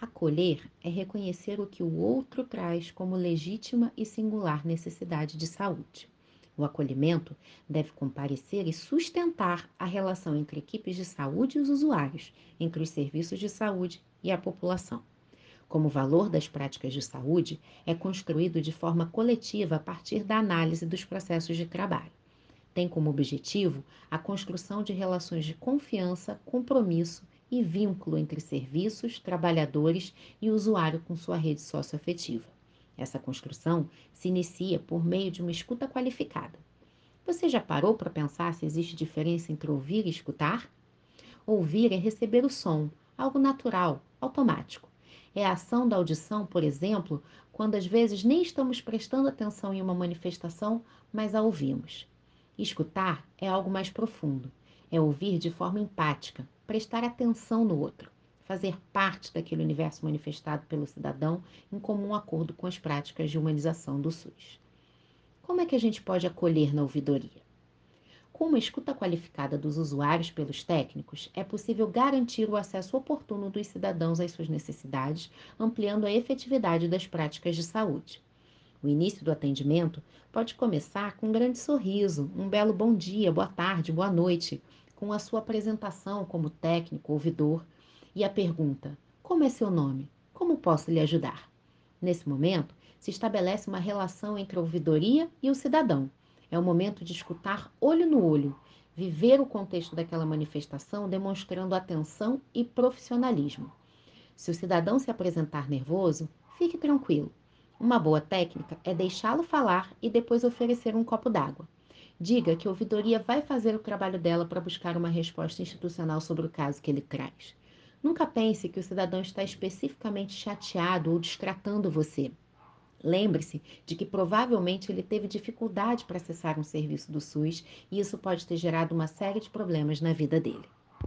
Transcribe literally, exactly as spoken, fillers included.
Acolher é reconhecer o que o outro traz como legítima e singular necessidade de saúde. O acolhimento deve comparecer e sustentar a relação entre equipes de saúde e os usuários, entre os serviços de saúde e a população. Como o valor das práticas de saúde é construído de forma coletiva a partir da análise dos processos de trabalho. Tem como objetivo a construção de relações de confiança, compromisso e vínculo entre serviços, trabalhadores e usuário com sua rede socioafetiva. Essa construção se inicia por meio de uma escuta qualificada. Você já parou para pensar se existe diferença entre ouvir e escutar? Ouvir é receber o som, algo natural, automático. É a ação da audição, por exemplo, quando às vezes nem estamos prestando atenção em uma manifestação, mas a ouvimos. Escutar é algo mais profundo. É ouvir de forma empática, prestar atenção no outro, fazer parte daquele universo manifestado pelo cidadão em comum acordo com as práticas de humanização do SUS. Como é que a gente pode acolher na ouvidoria? Com uma escuta qualificada dos usuários pelos técnicos, é possível garantir o acesso oportuno dos cidadãos às suas necessidades, ampliando a efetividade das práticas de saúde. O início do atendimento pode começar com um grande sorriso, um belo bom dia, boa tarde, boa noite, com a sua apresentação como técnico, ouvidor, e a pergunta: como é seu nome? Como posso lhe ajudar? Nesse momento, se estabelece uma relação entre a ouvidoria e o cidadão. É o momento de escutar olho no olho, viver o contexto daquela manifestação, demonstrando atenção e profissionalismo. Se o cidadão se apresentar nervoso, fique tranquilo. Uma boa técnica é deixá-lo falar e depois oferecer um copo d'água. Diga que a ouvidoria vai fazer o trabalho dela para buscar uma resposta institucional sobre o caso que ele traz. Nunca pense que o cidadão está especificamente chateado ou destratando você. Lembre-se de que provavelmente ele teve dificuldade para acessar um serviço do SUS e isso pode ter gerado uma série de problemas na vida dele.